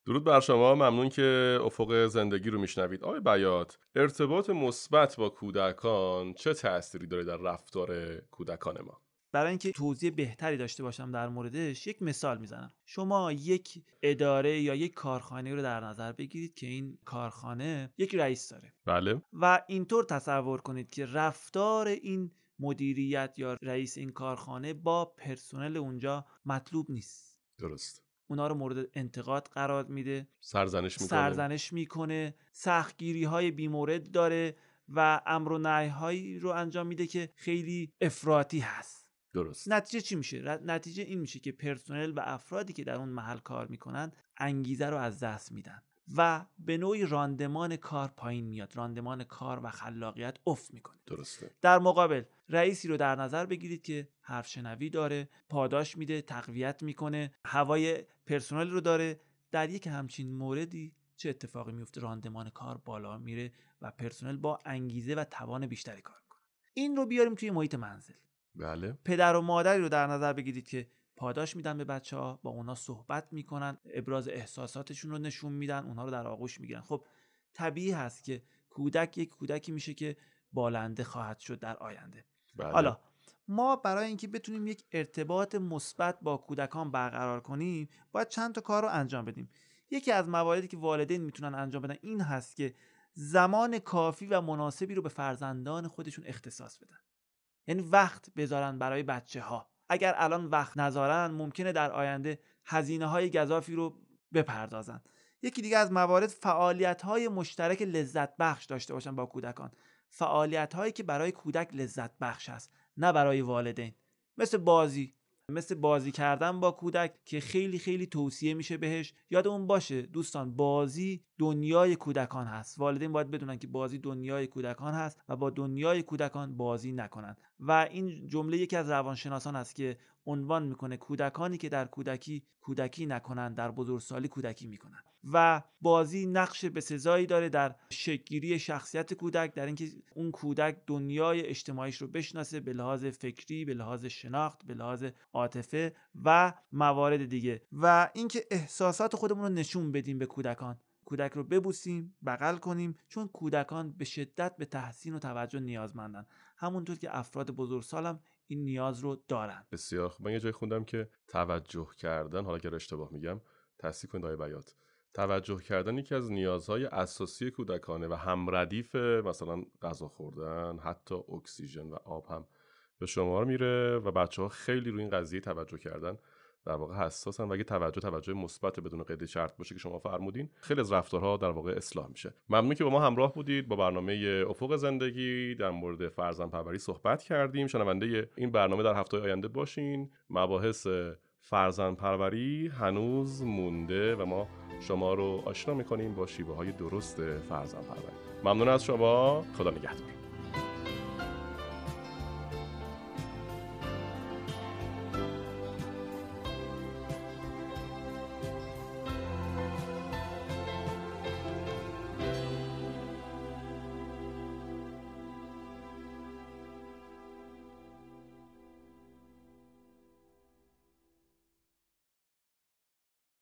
درود بر شما، ممنون که افق زندگی رو میشنوید. آقای بیات، ارتباط مثبت با کودکان چه تأثیری داره در رفتار کودکان ما؟ برای اینکه توضیح بهتری داشته باشم در موردش یک مثال میزنم. شما یک اداره یا یک کارخانه رو در نظر بگیرید که این کارخانه یک رئیس داره بله. و اینطور تصور کنید که رفتار این مدیریت یا رئیس این کارخانه با پرسنل اونجا مطلوب نیست. درست. اونا رو مورد انتقاد قرار میده، سرزنش میکنه، سختگیری های بیمورد داره و امر و نهی هایی رو انجام میده که خیلی افراطی هست. درست. نتیجه چی میشه؟ نتیجه این میشه که پرسنل و افرادی که در اون محل کار میکنن انگیزه رو از دست میدن و به نوعی راندمان کار پایین میاد، راندمان کار و خلاقیت افت میکنه. درسته. در مقابل رئیسی رو در نظر بگیرید که حرف شنوی داره، پاداش میده، تقویت میکنه، هوای پرسنل رو داره. در یک همچین موردی چه اتفاقی میفته؟ راندمان کار بالا میره و پرسنل با انگیزه و توان بیشتری کار میکنه. این رو بیاریم توی محیط منزل. بله. پدر و مادری رو در نظر بگیرید که پاداش میدن به بچه‌ها، با اونا صحبت میکنن، ابراز احساساتشون رو نشون میدن، اونها رو در آغوش میگیرن. خب طبیعی هست که کودک یک کودکی میشه که بالنده خواهد شد در آینده. بله. حالا ما برای اینکه بتونیم یک ارتباط مثبت با کودکان برقرار کنیم باید چند تا کار رو انجام بدیم. یکی از مواردی که والدین میتونن انجام بدن این هست که زمان کافی و مناسبی رو به فرزندان خودشون اختصاص بدن. یعنی وقت بذارن برای بچه‌ها. اگر الان وقت نذارن ممکنه در آینده هزینه‌های گزافی رو بپردازن. یکی دیگه از موارد فعالیت‌های مشترک لذت بخش داشته باشن با کودکان. فعالیت‌هایی که برای کودک لذت بخش است، نه برای والدین. مثل بازی کردن با کودک که خیلی خیلی توصیه میشه بهش. یادمون باشه دوستان، بازی دنیای کودکان هست. والدین باید بدونن که بازی دنیای کودکان هست و با دنیای کودکان بازی نکنن. و این جمله یکی از روانشناسان است که عنوان میکنه کودکانی که در کودکی نکنن در بزرگسالی کودکی میکنن. و بازی نقش بسزایی داره در شکل‌گیری شخصیت کودک، در اینکه اون کودک دنیای اجتماعیش رو بشناسه به لحاظ فکری، به لحاظ شناخت، به لحاظ عاطفه و موارد دیگه. و اینکه احساسات خودمون رو نشون بدیم به کودک رو ببوسیم، بغل کنیم، چون کودکان به شدت به تحسین و توجه نیازمندن، همونطور که افراد بزرگسالم این نیاز رو دارن. بسیار خوب. من یه جای خوندم که توجه کردن، حالا اگر اشتباه میگم تصحیح کنید آقای بیات، توجه کردن یکی از نیازهای اساسی کودکانه و همردیف مثلا غذا خوردن، حتی اکسیژن و آب هم به شمار میره و بچه‌ها خیلی روی این قضیه توجه کردن در واقع حساسن و اگه توجه مثبت بدون قید شرط باشه که شما فرمودین، خیلی از رفتارها در واقع اصلاح میشه. ممنون که با ما همراه بودید. با برنامه افق زندگی در مورد فرزندپروری صحبت کردیم. شنونده این برنامه در هفته آینده باشین. مباحث فرزندپروری هنوز مونده و ما شما رو آشنا میکنیم با شیوه‌های درست فرزندپروری. ممنون از شما. خدا نگهدار.